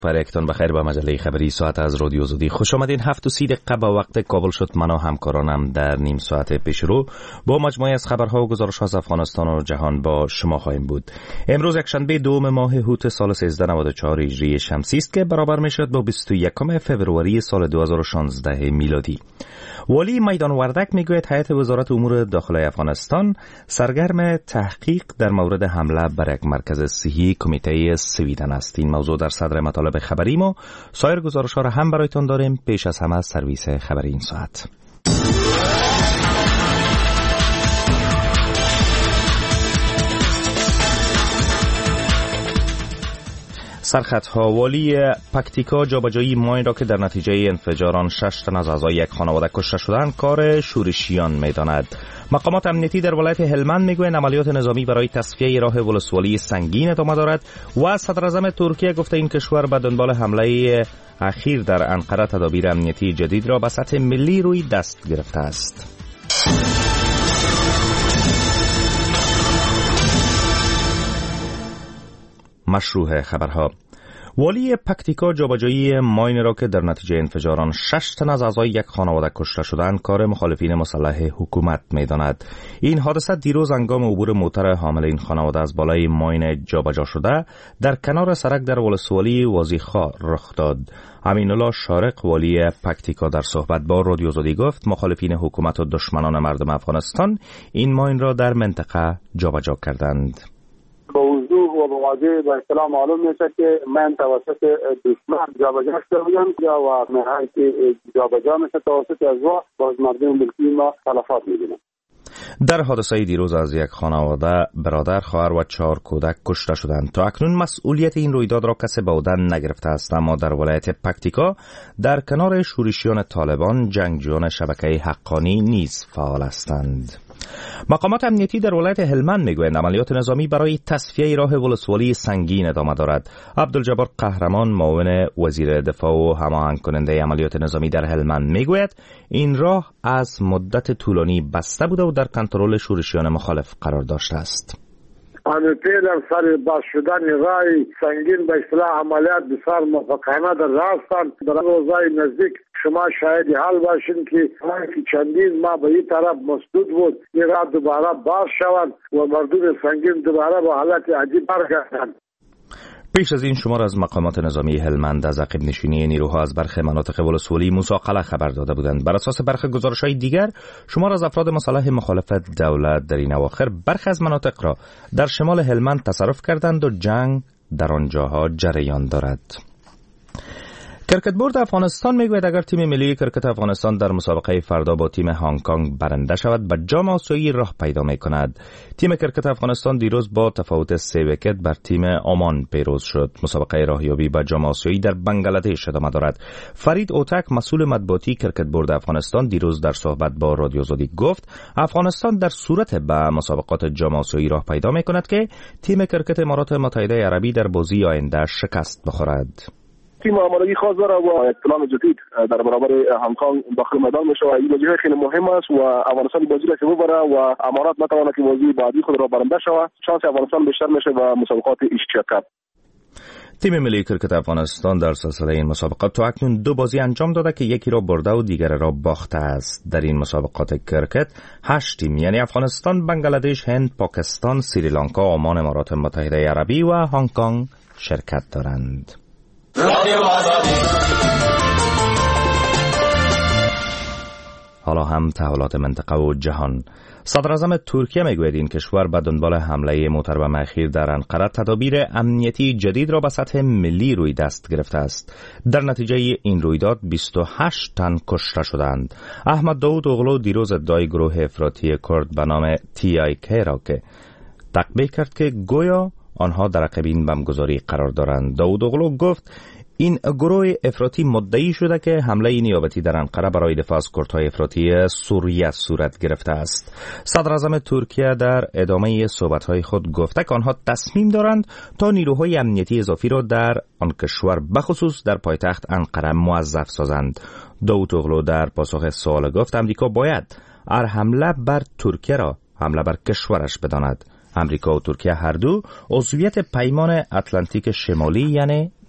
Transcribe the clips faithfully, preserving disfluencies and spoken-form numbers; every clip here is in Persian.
پرکتان بخیر به مجله خبری ساعت از رادیو آزادی خوش آمدین. هفت و سی دقیقه به وقت کابل شد. من و همکارانم در نیم ساعت پیش رو با مجموعه از خبرها و گزارش‌ها از افغانستان و جهان با شما خواهیم بود. امروز یکشنبه دوم ماه هوت سال سیزده نود و چهار هجری شمسی است که برابر میشد با بیست و یکم فوریه سال دو هزار و شانزده میلادی. والی میدان وردک میگوید هیئت وزارت امور داخلی افغانستان سرگرم تحقیق در مورد حمله بر یک مرکز صحی کمیته سویدن است. این موضوع در صدر مطالب خبری ما. سایر گزارش‌ها را هم برایتان داریم. پیش از همه سرویس خبری این ساعت. سرخطها: والی پکتیکا جابجایی ماین را که در نتیجه انفجار آن شش تن از اعضای یک خانواده کشته شدند کار شورشیان می‌داند. مقامات امنیتی در ولایت هلمند میگویند عملیات نظامی برای تصفیه راه ولسوالی سنگین ادامه دارد و صدر اعظم ترکیه گفته این کشور به دنبال حمله اخیر در انقره تدابیر امنیتی جدید را به سطح ملی روی دست گرفته است. مشروع خبرها: والی پکتیکا جابجایی ماین را که در نتیجه انفجار آن شش تن از اعضای یک خانواده کشته شدند کار مخالفین مسلح حکومت می‌داند. این حادثه دیروز هنگام عبور موتر حامل این خانواده از بالای ماین جابجا شده در کنار سرک در ولسوالی وازیخا رخ داد. امین‌الله شارق والی پکتیکا در صحبت با رادیو آزادی گفت مخالفین حکومت و دشمنان مردم افغانستان این ماین را در منطقه جابجا کردند. با وضوح و با واضح با اصطلاح معلوم میشه که من توسط دشمن جابجا شده بودم و نهایی که جابجا میشه توسط از وا باز مردم ملکی ما تلفات میبینم. در حادثه دیروز از یک خانواده برادر، خواهر و چهار کودک کشته شدند. تا اکنون مسئولیت این رویداد را کسی به عهده نگرفته است، اما در ولایت پکتیکا در کنار شورشیان طالبان جنگجویان شبکه حقانی نیز فعال هستند. مقامات امنیتی در ولایت هلمند میگویند عملیات نظامی برای تصفیه راه ولسوالی سنگین ادامه دارد. عبدالجبار قهرمان معاون وزیر دفاع و هماهنگ کننده عملیات نظامی در هلمند میگوید این راه از مدت طولانی بسته بوده و در کنترل شورشیان مخالف قرار داشته است. همه پیلر سر باز شدن رای سنگین به اصطلاح عملیات بسیار موفقانه در راه هستند. در روزهای نزدیک شما شاهد حال باشین که که چندین ما به این طرف مسدود بود این راه دوباره باز شوند و مردم سنگین دوباره به حالت عجیب برگردند. پیش از این شمار از مقامات نظامی هلمند از عقب نشینی نیروها از برخی مناطق ولسوالی موسی قلعه خبر داده بودند. بر اساس برخی گزارش‌های دیگر شمار از افراد مسلح مخالف دولت در این اواخر برخی از مناطق را در شمال هلمند تصرف کردند و جنگ در آنجاها جریان دارد. کرکت بورد افغانستان میگوید اگر تیم ملی کرکت افغانستان در مسابقه فردا با تیم هنگ کنگ برنده شود به جام آسیایی راه پیدا میکند. تیم کرکت افغانستان دیروز با تفاوت سه ویکت بر تیم عمان پیروز شد. مسابقه راهیابی به جام آسیایی در بنگلادش ادامه دارد. فرید اوتک مسئول مطبوعاتی کرکت بورد افغانستان دیروز در صحبت با رادیو آزادی گفت افغانستان در صورت به مسابقات جام آسیایی راه پیدا میکند که تیم کرکت امارات متحده عربی در بازی آینده شکست بخورد. تیم آمادگی خاص داره و اطلاع جدید در برابر هنگ کنگ داخل میدان میشه و این بازی خیلی مهم است و افغانستان بازی را که ببره و امارات نتواند که بازی بعدی خود را برنده شود شانس افغانستان بیشتر میشه و مسابقات ایشیا کاپ. تیم ملی کرکت افغانستان در سلسله این مسابقات تا اکنون دو بازی انجام داده که یکی را برده و دیگر را باخته است. در این مسابقات کرکت هشت تیم یعنی افغانستان، بنگلادش، هند، پاکستان، سریلانکا، عمان، امارات متحده عربی و هنگ کنگ شرکت دارند. حالا هم تحولات منطقه و جهان. صدر اعظم ترکیه میگوید این کشور به دنبال حمله محترم اخیر در انقره تدابیر امنیتی جدید را به سطح ملی روی دست گرفته است. در نتیجه این رویداد بیست و هشت تن کشته شدند. احمد داود اوغلو دیروز ادعای گروه افراطی کرد به نام تی آی کی را که تقبیح کرد که گویا آنها در عقب این بمبگذاری قرار دارند. داود اوغلو گفت این گروه افراطی مدعی شده که حمله نیابتی در انقره برای دفاع از کردهای افراطی سوریه صورت گرفته است. صدر اعظم ترکیه در ادامه صحبت‌های خود گفته که آنها تصمیم دارند تا نیروهای امنیتی اضافی را در آن کشور بخصوص در پایتخت انقره موظف سازند. داود اوغلو در پاسخ سوال گفت امریکا باید هر حمله بر ترکیه را حمله بر کشورش بداند. امریکا و ترکیه هر دو عضویت پیمان اتلانتیک شمالی یعنی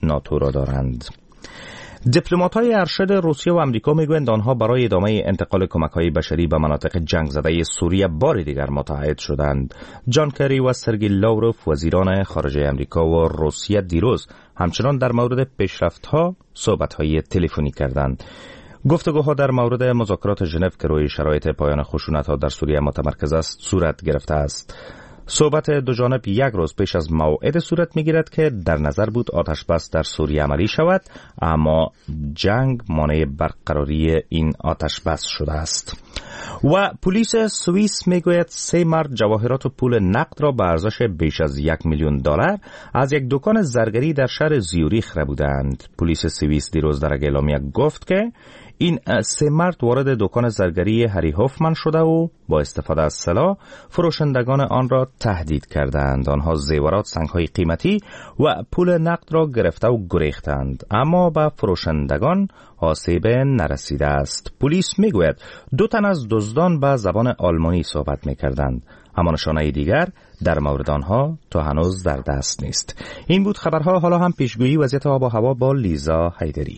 ناتو را دارند. دیپلمات‌های ارشد روسیه و آمریکا میگویند آنها برای ادامه انتقال کمک‌های بشری به مناطق جنگ زده سوریه بار دیگر متحد شدند. جان کری و سرگئی لاوروف وزیران خارجه آمریکا و روسیه دیروز همچنان در مورد پیشرفت‌ها صحبت‌های تلفنی کردند. گفتگوها در مورد مذاکرات ژنو که روی شرایط پایان خشونت‌ها در سوریه متمرکز است صورت گرفته است. صحبت دو جانب یک روز پیش از موعد صورت می‌گیرد که در نظر بود آتش بس در سوریه عملی شود، اما جنگ مانع برقراری این آتش بس شده است. و پلیس سوئیس میگوید سه مرد جواهرات و پول نقد را به ارزش بیش از یک میلیون دلار از یک دکان زرگری در شهر زیوریخ ربودند. پلیس سوئیس دیروز در اعلامیه گفت که این سه مرد وارد دکان زرگری هری هوفمن شده و با استفاده از سلاح فروشندگان آن را تهدید کردند. آنها زیورات، سنگ‌های قیمتی و پول نقد را گرفته و گریختند، اما به فروشندگان آسیب نرسیده است. پلیس میگوید دو تن از دزدان به زبان آلمانی صحبت میکردند، اما نشانه دیگر در مورد آنها تا هنوز در دست نیست. این بود خبرها. حالا هم پیشگویی وضعیت آب و هوا با لیزا حیدری.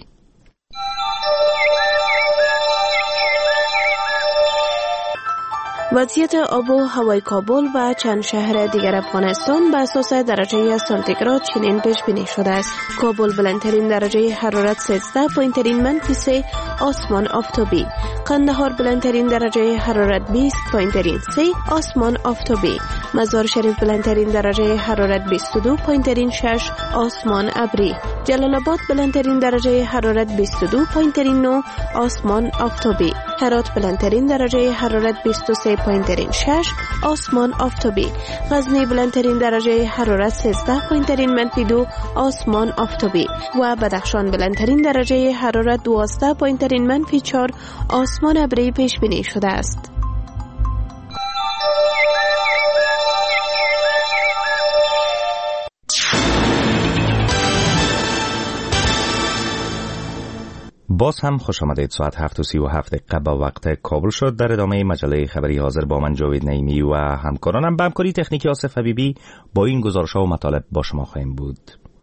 وضعیت آب و هوای کابل و چند شهر دیگر افغانستان به اساس درجه سانتیگراد چنین پیش بینی شده است. کابل بلندترین درجه حرارت سیزده، پایینترین منفی سه، آسمان آفتابی. قندهار بلندترین درجه حرارت بیست، پایینترین سه، آسمان آفتابی. مزار شریف بلندترین درجه حرارت بیست و دو، پایینترین شش، آسمان ابری. جلال آباد بلندترین درجه حرارت بیست و دو، پایینترین نه، آسمان آفتابی. هرات بلندترین درجه حرارت بیست و سه، پایینترین شش، آسمان آفتابی. غزنی بلندترین درجه حرارت سیزده، پایینترین منفی دو، آسمان آفتابی. و بدخشان بلندترین درجه حرارت دوازده، پایینترین منفی چهار، آسمان ابری پیش بینی شده است. باز هم خوش آمدید. ساعت هفت و سی و هفت دقیقه با وقت کابل شد. در ادامه مجله خبری حاضر با من جاوید نعیمی و همکارانم به همکاری تکنیکی آصف حبیبی با این گزارش‌ها و مطالب با شما خواهیم بود.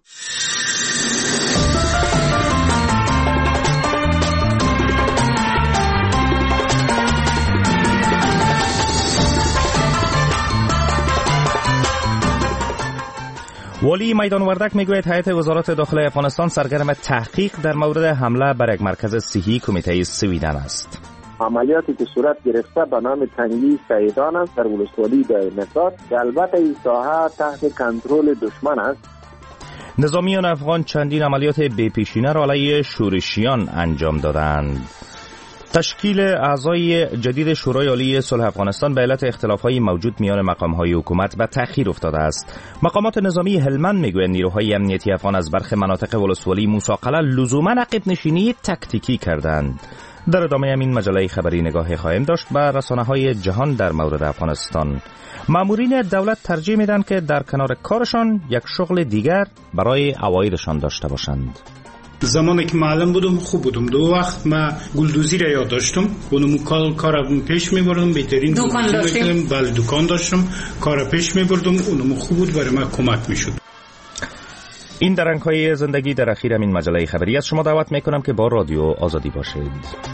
والی میدان وردک میگوید هیئت وزارت داخلی افغانستان سرگرم تحقیق در مورد حمله بر یک مرکز صحی کمیته سویدن است. عملیاتی که صورت گرفته به نام تنگی سیدان است در ولسوالی دایمسات که البته این ساحه تحت کنترل دشمن است. نظامیان افغان چندین عملیات بی‌پیشینه را علیه شورشیان انجام دادند. تشکیل اعضای جدید شورای عالی صلح افغانستان به علت اختلاف‌های موجود میان مقام‌های حکومت به تأخیر افتاده است. مقامات نظامی هلمند میگویند نیروهای امنیتی افغان از برخی مناطق ولسوالی موسی قلعه لزوما عقب نشینی تکتیکی کردند. در ادامه همین مجله خبری نگاهی خواهیم داشت به رسانه‌های جهان در مورد افغانستان. مامورین دولت ترجیح میدن که در کنار کارشان یک شغل دیگر برای عوایدشان داشته باشند. زمانی که معلم بودم خوب بودم. دو وقت ما گلدوزی را یاد داشتم. اونم کار کارم پیش میبردم. بهترین دکان داشتم. بله دکان داشتم. کار پیش میبردم. اونم خوب بود، برای ما کمک میشد. این درنگ‌های زندگی در اخیر همین مجله خبری از شما دعوت میکنم که با رادیو آزادی باشید.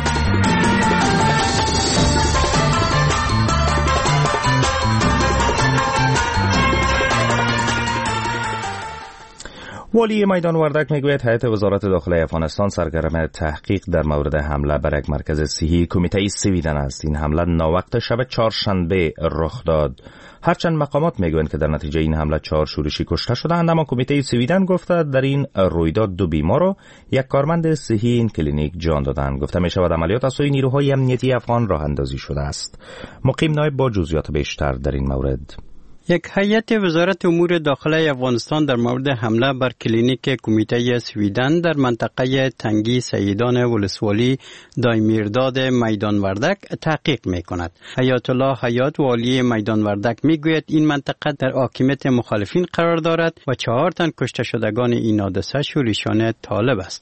والی میدان وردک میگوید هیئت وزارت داخلی افغانستان سرگرم تحقیق در مورد حمله بر یک مرکز صحی کمیته سویدن است. این حمله ناوقت شب چهارشنبه رخ داد. هرچند مقامات میگویند که در نتیجه این حمله چهار شورشی کشته شدند، اما کمیته سویدن گفته در این رویداد دو بیمار و یک کارمند صحی این کلینیک جان دادند. گفته می شود عملیات از سوی نیروهای امنیتی افغان راه اندازی شده است. مقیم نایب با جزئیات بیشتر در این مورد. یک هیئت وزارت امور داخلی افغانستان در مورد حمله بر کلینیک کمیته سویدن در منطقه تنگی سیدان ولسوالی دایمیرداد میدان وردک تحقیق می کند. حیات الله حیات والی میدان وردک می گوید این منطقه در حاکمیت مخالفین قرار دارد و چهار تن کشته شدگان این حادثه شورشیان طالب هستند.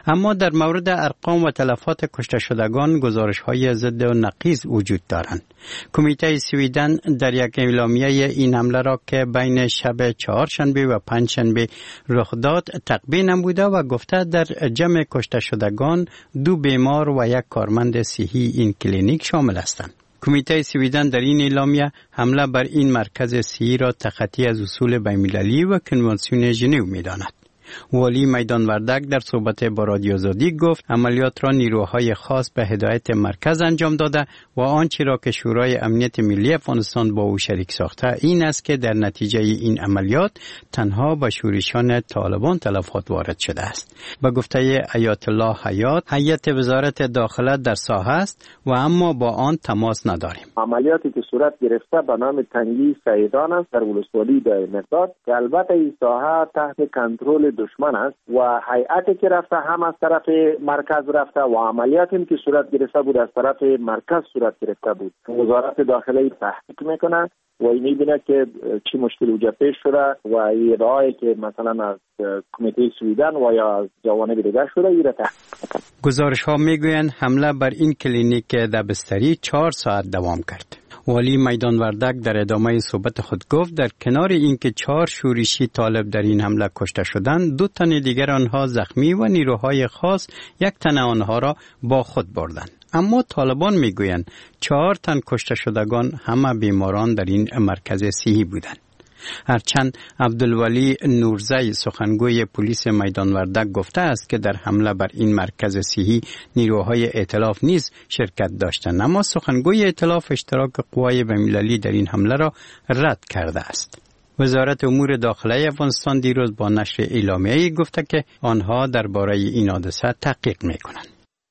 اما در مورد ارقام و تلفات کشته شدگان گزارش های ضد و نقیض وجود دارند. کمیته سویدن در یک اعلامیه این حمله را که بین شب چهارشنبه و پنجشنبه رخ داد تقبیح نموده و گفته در جمع کشته شدگان دو بیمار و یک کارمند صحی این کلینیک شامل هستند. کمیته سویدن در این اعلامیه حمله بر این مرکز صحی را تخطی از اصول بین‌المللی و کنوانسیون ژنو می‌داند. والی میدان وردک در صحبت با رادیو آزادی گفت عملیات را نیروهای خاص به هدایت مرکز انجام داده و آنچه را که شورای امنیت ملی افغانستان با او شریک ساخته این است که در نتیجه این عملیات تنها به شورشان طالبان تلفات وارد شده است. به گفته آیت الله حیات، هیئت وزارت داخله در ساحه است و اما با آن تماس نداریم. عملیاتی که صورت گرفته به نام تنگی سیدان است در ولسوالی دای مرداد که البته این ساحه تحت کنترل دشمن است و هیئتی که رفته هم از طرف مرکز رفته و عملیاتی که صورت گرفته بود از طرف مرکز صورت گرفته بود. وزارت داخله تحقیق میکنه و این میبینه که چی مشکل وجود پیش شده و این راهی که مثلا از کمیته سویدن و یا از جوانب دیگر شده این را تحقیق. گزارش ها میگویند حمله بر این کلینیک دبستری چهار ساعت دوام کرد. والی میدان وردک در ادامه صحبت خود گفت در کنار اینکه چهار شورشی طالب در این حمله کشته شدند، دو تن دیگر آنها زخمی و نیروهای خاص یک تن آنها را با خود بردند. اما طالبان میگویند چهار تن کشته شدگان همه بیماران در این مرکز صحی بودند. هرچند عبدالولی نورزی سخنگوی پلیس میدان وردک گفته است که در حمله بر این مرکز صحی نیروهای ائتلاف نیز شرکت داشتند، اما سخنگوی ائتلاف اشتراک قوای بین‌المللی در این حمله را رد کرده است. وزارت امور داخله افغانستان دیروز با نشر اعلامیه‌ای گفته که آنها درباره این حادثه تحقیق می‌کنند.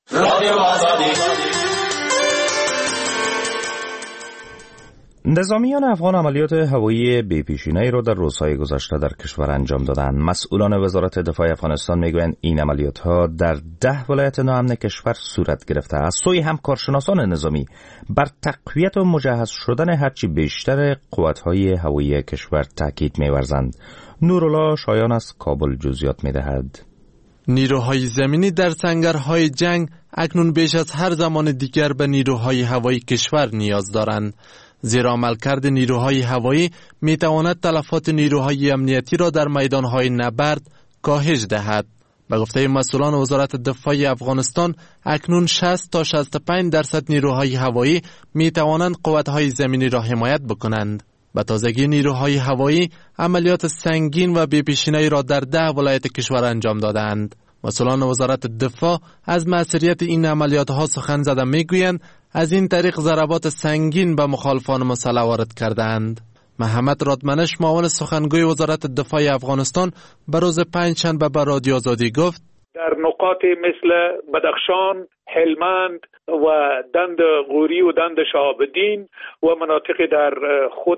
نظامیان افغان عملیات هوایی بی‌پیشینه‌ای را در روزهای گذشته در کشور انجام دادند. مسئولان وزارت دفاع افغانستان میگویند این عملیات‌ها در ده ولایت ناامن کشور صورت گرفته است. سوی هم کارشناسان نظامی بر تقویت و مجهز شدن هرچی بیشتر قوت‌های هوایی کشور تاکید می‌ورزند. نورالله شایان از کابل جزئیات می‌دهد. نیروهای زمینی در سنگرهای جنگ اکنون بیش از هر زمان دیگر به نیروهای هوایی کشور نیاز دارند، زیرا عملکرد نیروهای هوایی می تواند تلفات نیروهای امنیتی را در میدانهای نبرد کاهش دهد. به گفته مسئولان وزارت دفاع افغانستان اکنون شصت تا شصت و پنج درصد نیروهای هوایی می توانند قوتهای زمینی را حمایت بکنند. به تازگی نیروهای هوایی عملیات سنگین و بی‌پیشینه‌ای را در ده ولایت کشور انجام دادند. مسئولان وزارت دفاع از مؤثریت این عملیات ها سخن زده میگویند از این طریق ضربات سنگین به مخالفان مسلح وارد کردند. محمد رادمنش معاون سخنگوی وزارت دفاع افغانستان به روز پنجشنبه به رادیو آزادی گفت در نقاط مثل بدخشان، هلمند و دند غوری و دند شهاب‌الدین و مناطق در خود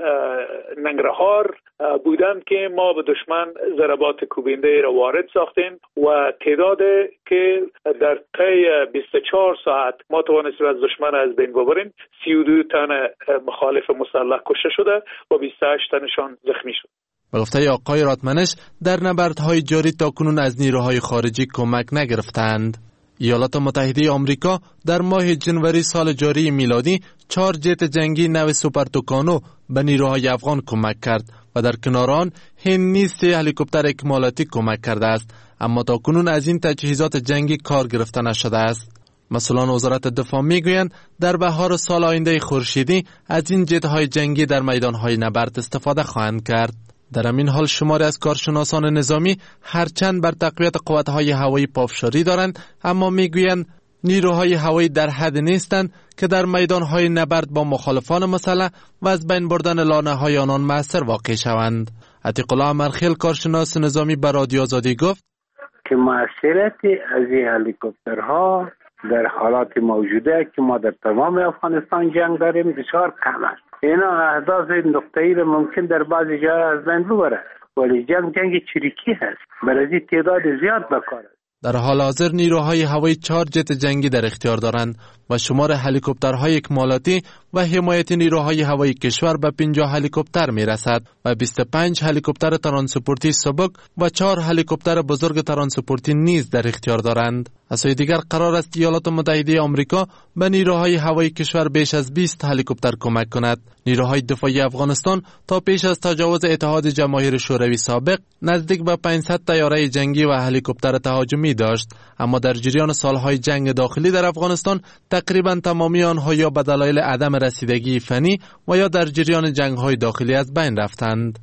ننگرهار بودند که ما به دشمن ضربات کوبنده را وارد ساختیم و تعداد که در طی بیست و چهار ساعت ما توانستیم از دشمن از بین ببریم. سی و دو تن مخالف مسلح کشته شده و بیست و هشت تنشان زخمی شد. به گفته آقای رادمنش در نبردهای جاری تاکنون از نیروهای خارجی کمک نگرفتند. ایالات متحده آمریکا در ماه جنوری سال جاری میلادی چهار جت جنگی نو سوپر توکانو به نیروهای افغان کمک کرد و در کنار آن هند نیز سه هلیکوپتر اکمالاتی کمک کرده است، اما تاکنون از این تجهیزات جنگی کار گرفته نشده است. مسئولان وزارت دفاع میگویند در بهار سال آینده خورشیدی از این جت‌های جنگی در میدان‌های نبرد استفاده خواهند کرد. در همین حال شماری از کارشناسان نظامی هرچند بر تقویت قوت‌های هوایی پافشاری دارند، اما میگویند نیروهای هوایی در حد نیستند که در میدان‌های نبرد با مخالفان مسلح و از بین بردن لانه‌های آنان مؤثر واقع شوند. عتیق الله امرخیل کارشناس نظامی به رادیو آزادی گفت که مؤثریت از این هلیکوپترها در حالات موجوده که ما در تمام افغانستان جنگ داریم بسیار کم است. اینا اهداف نقطه‌ای را ممکن در بعضی جاها از بین ببره، ولی جنگ جنگ چریکی هست، برای تعداد زیاد بکار است. در حال حاضر نیروهای هوایی چهار جت جنگی در اختیار دارند و شمار هلیکوپترهای اکمالاتی و حمایتی نیروهای هوایی کشور به پنجاه هلیکوپتر می رسد و بیست و پنج هلیکوپتر ترانسپورتی سبک و چهار هلیکوپتر بزرگ ترانسپورتی نیز در اختیار دارند. از سوی دیگر قرار است ایالات متحده آمریکا به نیروهای هوایی کشور بیش از بیست هلیکوپتر کمک کند. نیروهای دفاعی افغانستان تا پیش از تجاوز اتحاد جماهیر شوروی سابق نزدیک به پانصد طیاره جنگی و هلیکوپتر تهاجمی داشت، اما در جریان سالهای جنگ داخلی در افغانستان تقریبا تمامی آنها یا به دلایل عدم رسیدگی فنی و یا در جریان جنگ‌های داخلی از بین رفتند.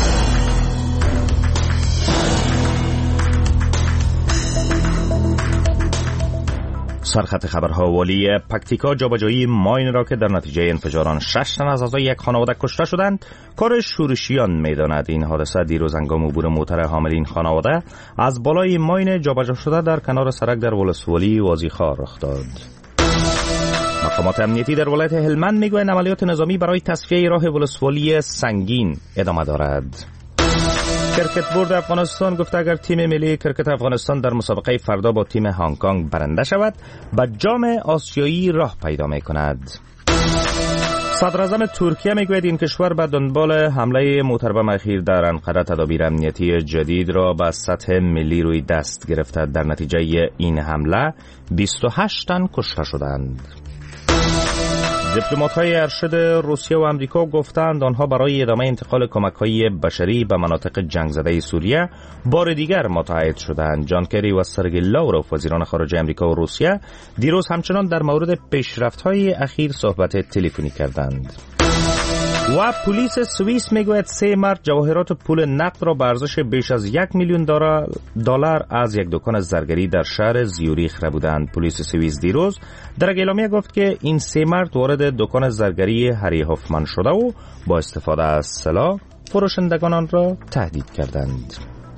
سرخط خبرها والی پکتیکا جابجایی ماین را که در نتیجه انفجار آن شش تن از اعضای یک خانواده کشته شدند کار شورشیان می‌داند. این حادثه دیروز هنگام عبور موتر حامل این خانواده از بالای ماین جابجا شده در کنار سرک در ولسوالی وازیخوار رخ داد. مقامات امنیتی در ولایت هلمند میگویند عملیات نظامی برای تصفیه راه ولسوالی سنگین ادامه دارد. کرکت بورد افغانستان گفته اگر تیم ملی کرکت افغانستان در مسابقه فردا با تیم هنگ کنگ برنده شود به جام آسیایی راه پیدا می کند. صدر اعظم ترکیه میگوید این کشور به دنبال حمله محترم اخیر در انقره تدابیر امنیتی جدید را به سطح ملی روی دست گرفته. در نتیجه این حمله بیست و هشت تن کشته شدند. دیپلمات‌های ارشد روسیه و آمریکا گفتند آنها برای ادامه انتقال کمک‌های بشری به مناطق جنگ زده سوریه بار دیگر متحد شدند. جان کری و سرگئی لاوروف وزیران خارجه آمریکا و روسیه دیروز همچنان در مورد پیشرفت‌های اخیر صحبت تلفنی کردند. و پلیس سوئیس میگوید سه مرد جواهرات پول نقد را به ارزش بیش از یک میلیون دلار از یک دکان زرگری در شهر زیوریخ خریده بودند. پلیس سوئیس دیروز در اعلامیه گفت که این سه مرد وارد دکان زرگری هری هوفمن شده و با استفاده از سلاح فروشندگان آن را تهدید کردند.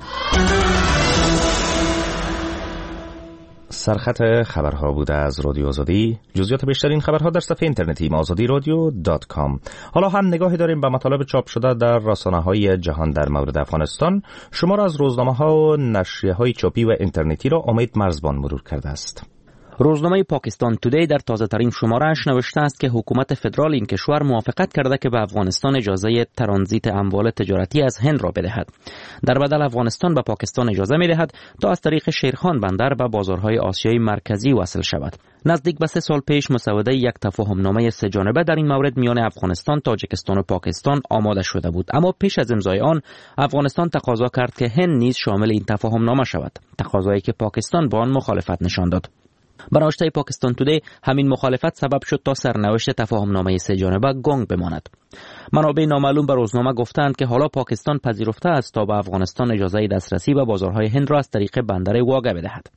سرخط خبرها بوده از رادیو آزادی. جزئیات بیشتر این خبرها در صفحه اینترنتی آزادی رادیو دات کام. حالا هم نگاهی داریم به مطالب چاپ شده در رسانه‌های جهان در مورد افغانستان. شما را از روزنامه‌ها و نشریه‌های چاپی و اینترنتی را امید مرزبان مرور کرده است. روزنامه پاکستان تودی در تازه ترین شماره‌اش نوشته است که حکومت فدرال این کشور موافقت کرده که به افغانستان اجازه ترانزیت اموال تجارتی از هند را بدهد. در بدل افغانستان به پاکستان اجازه می‌دهد تا از طریق شیرخان بندر به بازارهای آسیای مرکزی وصل شود. نزدیک به سه سال پیش مسوده یک تفاهمنامه سه جانبه در این مورد میان افغانستان، تاجیکستان و پاکستان آماده شده بود، اما پیش از امضای آن افغانستان تقاضا کرد که هند نیز شامل این تفاهمنامه شود، تقاضایی که پاکستان با آن مخالفت نشان داد. به نوشته پاکستان تودی همین مخالفت سبب شد تا سرنوشت تفاهمنامه سه جانبه گنگ بماند. منابع نامعلوم به روزنامه گفتند که حالا پاکستان پذیرفته است تا به افغانستان اجازه دسترسی به بازارهای هند را از طریق بندر واگه بدهد.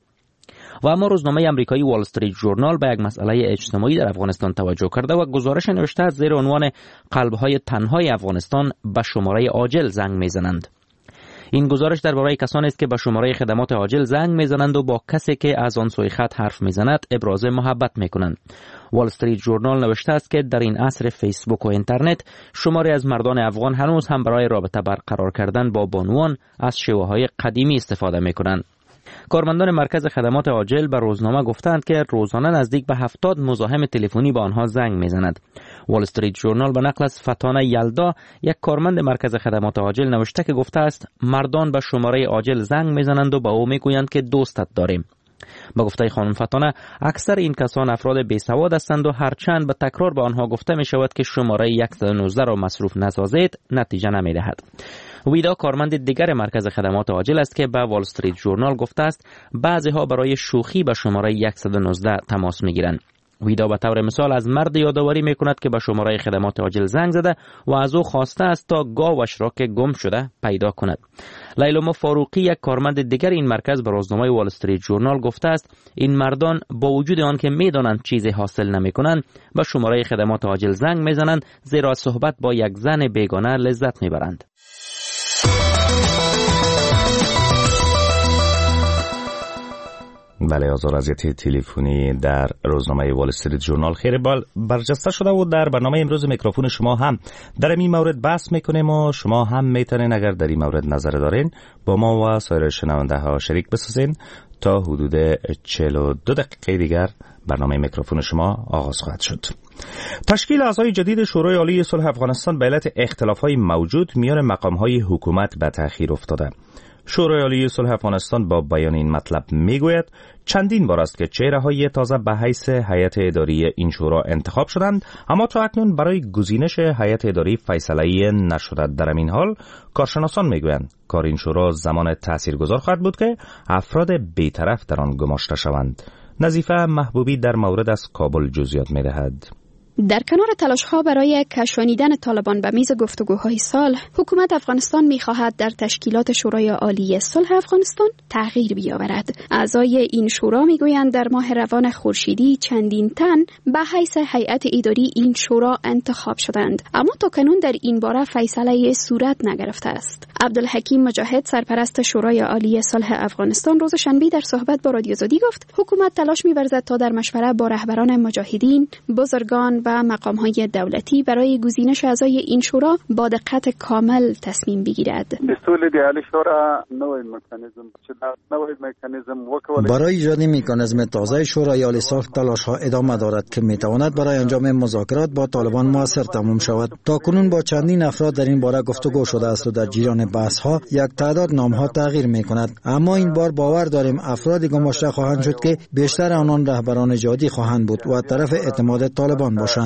و اما روزنامه آمریکایی وال استریت ژورنال به یک مسئله اجتماعی در افغانستان توجه کرده و گزارش نوشته است زیر عنوان قلب‌های تنهای افغانستان به شماره عاجل زنگ می‌زنند. این گزارش درباره کسانی است که به شماره خدمات عاجل زنگ میزنند و با کسی که از آن سوی خط حرف میزند ابراز محبت میکنند. وال استریت ژورنال نوشته است که در این عصر فیسبوک و اینترنت شماری از مردان افغان هنوز هم برای رابطه برقرار کردن با بانوان از شیوه‌های قدیمی استفاده میکنند. کارمندان مرکز خدمات عاجل به روزنامه گفتند که روزانه نزدیک به هفتاد مزاحم تلفنی به آنها زنگ میزند. وال استریت ژورنال به نقل از فتانه یلدا یک کارمند مرکز خدمات عاجل نوشته که گفته است مردان به شماره عاجل زنگ میزنند و به او میگویند که دوستت داریم. با گفته خانم فتانه اکثر این کسان افراد بیسواد هستند و هرچند به تکرار به آنها گفته می شود که شماره صد و نوزده را مصروف نسازید نتیجه نمی دهد. ویدا کارمند دیگر مرکز خدمات عاجل است که به وال استریت ژورنال گفته است بعضی ها برای شوخی به شماره صد و نوزده تماس می گیرند. ویدا به طور مثال از مرد یادآوری می کند که به شماره خدمات عاجل زنگ زده و از او خواسته است تا گاوش را که گم شده پیدا کند. لیلوما فاروقی یک کارمند دیگر این مرکز به روزنامه وال استریت ژورنال گفته است این مردان با وجود آن که می دانند چیزی حاصل نمی کنند به شماره خدمات عاجل زنگ می زنند زیرا صحبت با یک زن بیگانه لذت می برند. بله، آزار اذیت تلفنی در روزنامه وال استریت ژورنال خیر بال برجسته شده و در برنامه امروز میکروفون شما هم در این مورد بحث میکنیم و شما هم میتونین اگر در این مورد نظر دارین با ما و سایر شنونده ها شریک بسازین تا حدود چهل و دو دقیقه دیگر برنامه میکروفون شما آغاز خواهد شد. تشکیل اعضای جدید شورای عالی صلح افغانستان به علت اختلاف‌های موجود میان مقام‌های حکومت به تأخیر افتاده. شورای عالی صلح افغانستان با بیان این مطلب میگوید چندین بار است که چهره‌های تازه به حیث هیئت اداری این شورا انتخاب شدند، اما تا اکنون برای گزینش هیئت اداری فیصله‌ای نشده. در این حال کارشناسان میگویند کار این شورا زمان تاثیرگذار خواهد بود که افراد بی‌طرف در آن گماشته شوند. نظیفه محبوبی در مورد از کابل جزئیات می‌دهد. در کنار تلاش‌ها برای کشانیدن طالبان به میز گفتگوهای صلح، حکومت افغانستان می‌خواهد در تشکیلات شورای عالی صلح افغانستان تغییر بیاورد. اعضای این شورا می‌گویند در ماه روان خورشیدی چندین تن به حیث هیئت اداری این شورا انتخاب شدند، اما تاکنون در این باره فیصله صورت نگرفته است. عبدالحکیم مجاهد، سرپرست شورای عالی صلح افغانستان، روز شنبه در صحبت با رادیو زادی گفت حکومت تلاش می‌ورزد تا در مشورت با رهبران مجاهدین، بزرگان و مقام‌های دولتی برای گزینش اعضای این شورا با دقت کامل تصمیم بگیرد. برای ایجاد مکانیزم تازه شورای عالی صلح تلاش‌ها ادامه دارد که می‌تواند برای انجام مذاکرات با طالبان موثر تمام شود. تاکنون با چندین افراد در این باره گفتگو شده است و در جریان بحث‌ها یک تعداد نام‌ها تغییر می‌کند، اما این بار باور داریم افرادی گماشته خواهند شد که بیشتر آنان رهبران جهادی خواهند بود و طرف اعتماد طالبان باشند.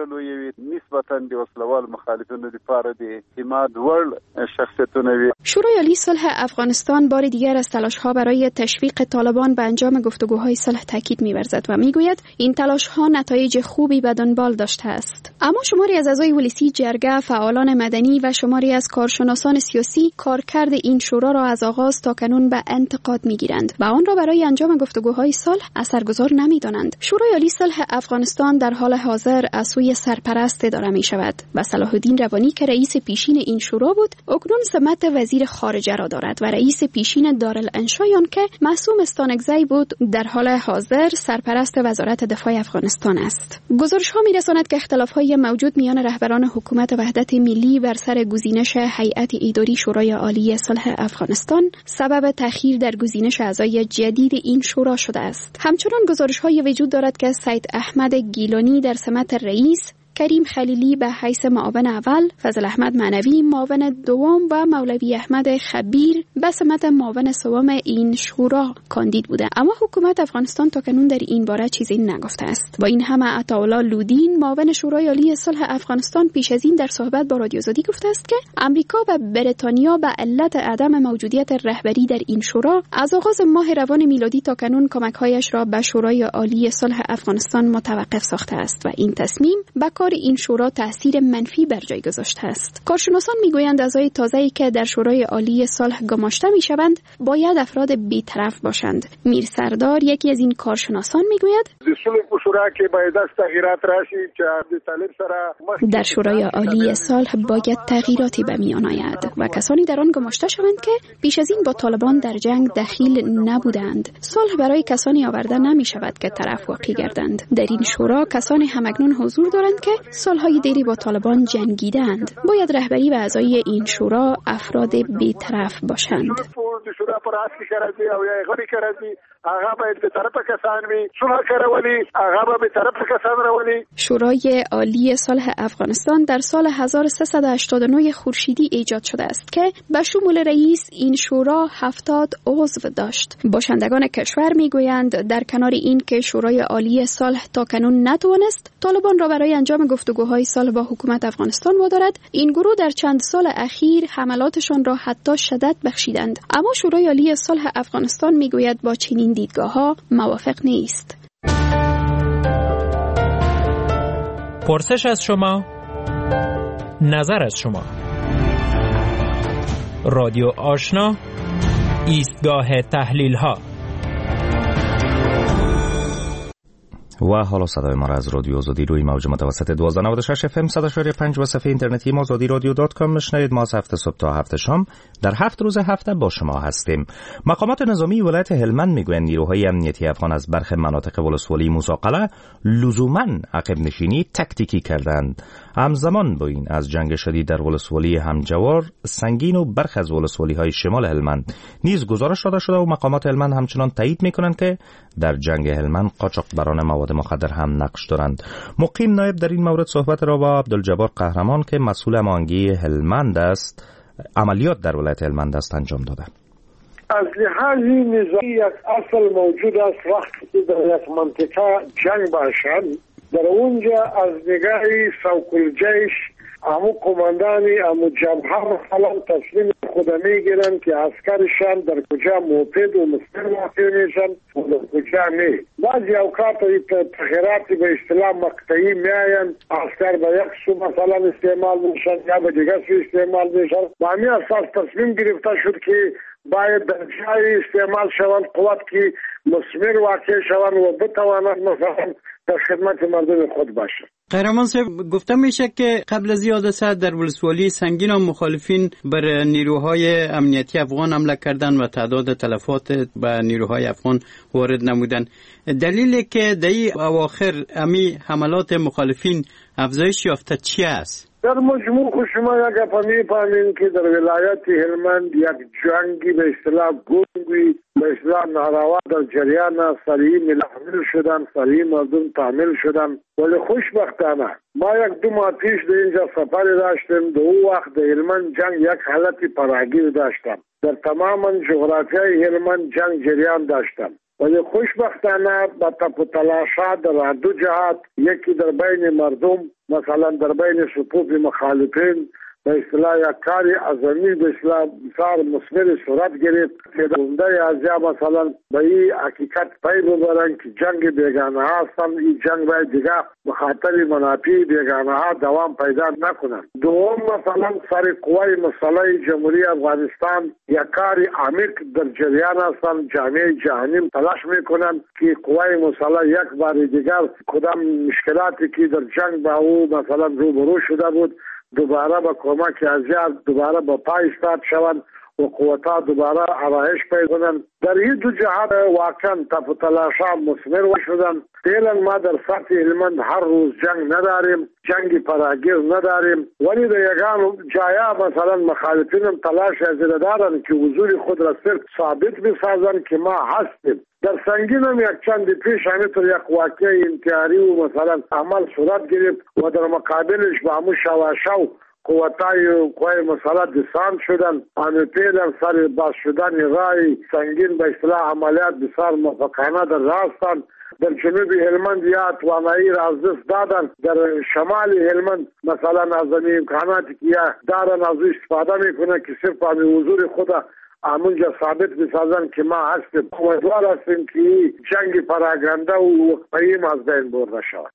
شورای عالی صلح افغانستان بار دیگر از تلاش‌ها برای تشویق طالبان به انجام گفتگوهای صلح تاکید می‌ورزد و می‌گوید این تلاش‌ها نتایج خوبی به دنبال داشته است. اما شماری از اعضای ولسی جرگه، فعالان مدنی و شماری از کارشناسان سیاسی کارکرد این شورا را از آغاز تا کنون به انتقاد می‌گیرند و آن را برای انجام گفتگوهای صلح اثرگذار نمی‌دانند. شورای عالی صلح افغانستان در حال حاضر از سوی سرپرست اداره می شود و صلاح الدین روانی که رئیس پیشین این شورا بود اکنون سمت وزیر خارجه را دارد و رئیس پیشین دارالانشایان که معصوم استانکزی بود در حال حاضر سرپرست وزارت دفاع افغانستان است. گزارش ها می رساند که اختلاف های موجود میان رهبران حکومت وحدت ملی بر سر گزینش هیئت اداری شورای عالی صلح افغانستان سبب تأخیر در گزینش اعضای جدید این شورا شده است. همچنان گزارش های وجود دارد که سید احمد گیلانی در سمت رئیس، کریم خلیلی به حیث معاون اول، فضل احمد معنوی معاون دوم و مولوی احمد خبیر به سمت معاون سوم این شورا کاندید بوده، اما حکومت افغانستان تاکنون در این باره چیزی نگفته است. با این همه عطاالله لودین معاون شورای عالی صلح افغانستان پیش از این در صحبت با رادیو زادی گفته است که امریکا و بریتانیا به علت عدم موجودیت رهبری در این شورا از آغاز ماه روان میلادی تاکنون کمک‌هایش را به شورای عالی صلح افغانستان متوقف ساخته است و این تصمیم به کار این شورا تأثیر منفی بر جای گذاشته است. کارشناسان میگویند اعضای تازه‌ای که در شورای عالی صلح گماشته میشوند باید افراد بی‌طرف باشند. میر سردار یکی از این کارشناسان میگوید در شورای عالی صلح باید تغییراتی به میان آید و کسانی در آن گماشته شوند که پیش از این با طالبان در جنگ دخیل نبودند. صلح برای کسانی آورده نمی شود که طرف واقع گردند. در این شورا کسانی همکنون حضور دارند که سالهای دیری با طالبان جنگیدند. باید رهبری و اعضای این شورا افراد بی‌طرف باشند. شورای عالی صلح افغانستان در سال هزار و سیصد و هشتاد و نه خورشیدی ایجاد شده است که به شمول رئیس این شورا هفتاد عضو داشت. باشندگان کشور میگویند در کنار این که شورای عالی صلح تاکنون نتوانست طالبان را برای انجام گفتگوهای صلح با حکومت افغانستان وادارد، این گروه در چند سال اخیر حملاتشان را حتی شدت بخشیدند. اما شورای عالی صلح افغانستان میگوید با چنین دیدگاه‌ها موافق نیست. پرسش از شما، نظر از شما. رادیو آشنا، ایستگاه تحلیل ها. و حالا صدای ما را از رادیو آزادی روی موج متوسط دوازده نود و شش اف ام صد و شش و پنج و صفحه اینترنتی ما آزادی رادیو دات کام میشنوید. ما از هفت صبح تا هفت شام در هفت روز هفته با شما هستیم. مقامات نظامی ولایت هلمند میگویند نیروهای امنیتی افغان از برخی مناطق ولسوالی موسی لزوما عقب نشینی تکتیکی کردند. همزمان با این از جنگ شدید در ولسوالی همجوار، سنگین و برخی از ولسوالی های شمال هلمند نیز گزارش داده شده و مقامات هلمند همچنان تایید میکنند که در جنگ هلمند قاچاقبران مواد مخدر هم نقش دارند. مقیم نایب در این مورد صحبت را با عبدالجبار قهرمان که مسئول امانگی هلمند است، عملیات در ولایت هلمند است، انجام داده. از لحاظ نظامی یک اصل موجود است وقتی که در یک منطقه جنگ باشد، در اونجا از نگاه سوکل جیش امو کماندانی امو جبهه مثلا تصمیم خود میگیرن که عسکرشان در کجا موپد و مستر واقع میشن و در کجا نه. بعضی اوقات تغییراتی به اصطلاح مقطعی میاین، عسکر به یک سو مثلا استعمال میشن یا به دیگر سو استعمال میشن. با همین اساس تصمیم گرفته شد که باید در جای استعمال شوند قوت که مسمر واقع شوند و بتوانند مثلا در خدمت مردم خود باشه. قهرمان صاحب، گفته میشه که قبل از این حادثه در ولسوالی سنگین و مخالفین بر نیروهای امنیتی افغان حمله کردند و تعداد تلفات به نیروهای افغان وارد نمودند. دلیلی که در این اواخر امی حملات مخالفین افزایش یافته چی است؟ در مجموع خود شما یک اپا میفهمین که در ولایت هلمند یک جنگی به اصطلاح گنگی به اصطلاح ناروا در جریان سریع ملحمل شدن، سریع مردم تعمیل شدن. ولی خوشبختانه ما یک دو ماه پیش در اینجا سفری داشتیم. در او وقت در هلمند جنگ یک حالت پراگیر داشتم. در تماما جغرافیای هلمند جنگ جریان داشتم. ولی خوشبختانه با تپ و تلاشات در دو جهات، یکی در بین مردم مثلا در بین صفوف مخالفین به اصطلاح یک کاری عظیمی به اصطلاح بسیار مثمر صورت گرفت که در عمده ازیا مثلا به این حقیقت پی ببرن که جنگ بیگانه ها هستن. این جنگ باید دیگه بخاطر منافع بیگانه ها دوام پیدا نکنن. دوم مثلا سر قوای مسلح جمهوری افغانستان یک کاری عمیق در جریان هستن. جامعه جهانی تلاش میکنن که قوای مسلح یک بار دیگر کدام مشکلاتی که در جنگ با او مثلا روبرو شده بود دوباره با کمک ازیاد دوباره با پای استاد شوند و قوتا دوباره آرایش پیدا کنند. در این دو جهت واقعا تفاوت‌ها مثمر شدن. فعلا ما در سطح هلمند هر روز جنگ نداریم، جنگ پراگیر نداریم، ولی در یگان جایا مثلا مخالفین تلاش از دارن که حضور خود را صرف ثابت بسازن که ما هستیم. در سنگین هم یک چند پیش همینطور یک واقعه انتحاری و مثلا عمل صورت گرفت و در مقابلش با همون شواشو قوتای قوای مسلح دسان شدن. همه پیلن سر باز شدن رای سنگین به اصطلاح عملیات بسیار موفقانه در راستن. در جنوب هلمند یا توانایی را از دست دادن. در شمال هلمند مثلا از این امکاناتی که دارن از استفاده میکنه که صرف همین حضور خود همونجا ثابت بسازن که ما هستیم. امیدوار هستیم که جنگ پراگنده و وقفه‌ای از بین برده شود.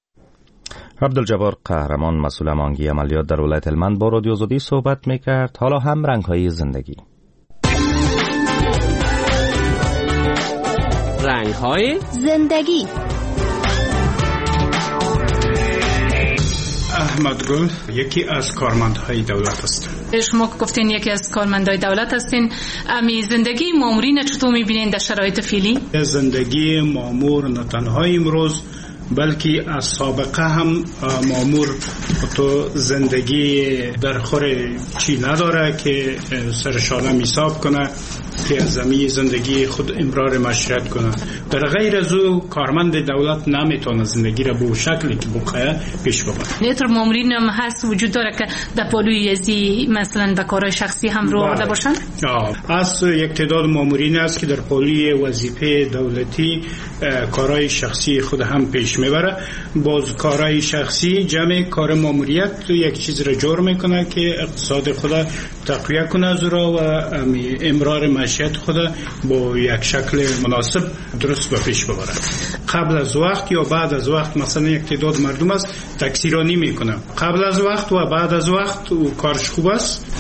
عبدالجبار قهرمان مسئول امانگی عملیات در ولایت هلمند با رادیو آزادی صحبت میکرد. حالا هم رنگ‌های زندگی. رنگ‌های زندگی. احمد گل یکی از کارمندهای دولت است. شما گفتین یکی از کارمندهای دولت هستین. امی زندگی مامورین چطور می‌بینین در شرایط فعلی؟ زندگی مامور نه تنها امروز بلکه از سابقه هم مامور تو زندگی در خور چی نداره که سرشالم حساب کنه که از زمین زندگی خود امرار معیشت کنه. در غیر از او کارمند دولت نمیتونه زندگی را به شکلی که بخواه پیش ببره. نتر مامورین هم هست وجود داره که در پالوی ازی مثلا به کارهای شخصی هم رو آورده باشن؟ از یک تعداد مامورین است که در پالوی وظیفه دولتی کارهای شخصی خود هم پیش میبره. باز کارهای شخصی جمع کار ماموریت یک چیز را جور میکنه که اقتصاد خود تقویه کنه از را و امرار معیشت خود با یک شکل مناسب درست به پیش ببره. قبل از وقت یا بعد از وقت مثلا یک تعداد مردم است تکثیرانی میکنه. قبل از وقت و بعد از وقت او کارش خوب است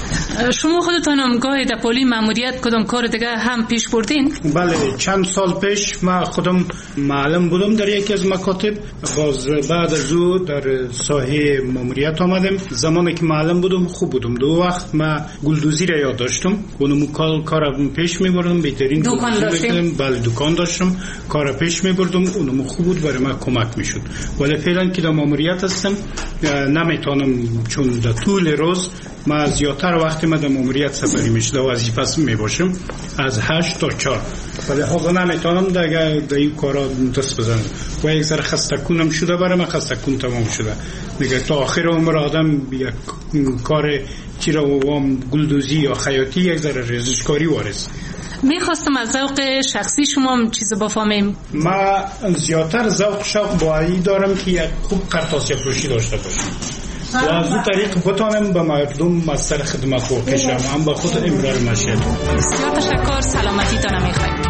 شما خودتان هم گاهی در پلی ماموریت کدام کار دیگه هم پیش بردین؟ بله، چند سال پیش ما خودم معلم بودم در یکی از مکاتب. باز بعد از او در ساحه ماموریت آمدم. زمانی که معلم بودم خوب بودم. دو وقت ما گلدوزی را یاد داشتم. اونم کار کارم پیش می‌بردم. بهترین دکان داشتم. بله، دکان داشتم. کار پیش می‌بردم. اونم خوب بود، برای ما کمک می‌شد. ولی فعلا که در ماموریت هستم نمیتونم، چون در طول روز ما زیادتر وقتی ما در ماموریت سفری میشه در وظیفه می باشم از هشت تا چهار، ولی حاضر نمیتونم دیگه در این کارا دست بزنم و یک ذره خسته کنم شده، برای من خسته کن تمام شده دیگه. تا آخر عمر آدم یک کار چی را وام گلدوزی یا خیاطی یک ذره ریزشکاری وارث. میخواستم از ذوق شخصی شما هم چیز بفهمیم. ما زیادتر ذوق شوق با این دارم که یک خوب قرطاسی فروشی داشته باشم و از اون طریق بتانم به مردم مستر خدمت بکشم، هم به خود امرار مشهد. بسیار تشکر، سلامتی تانم میخوایم.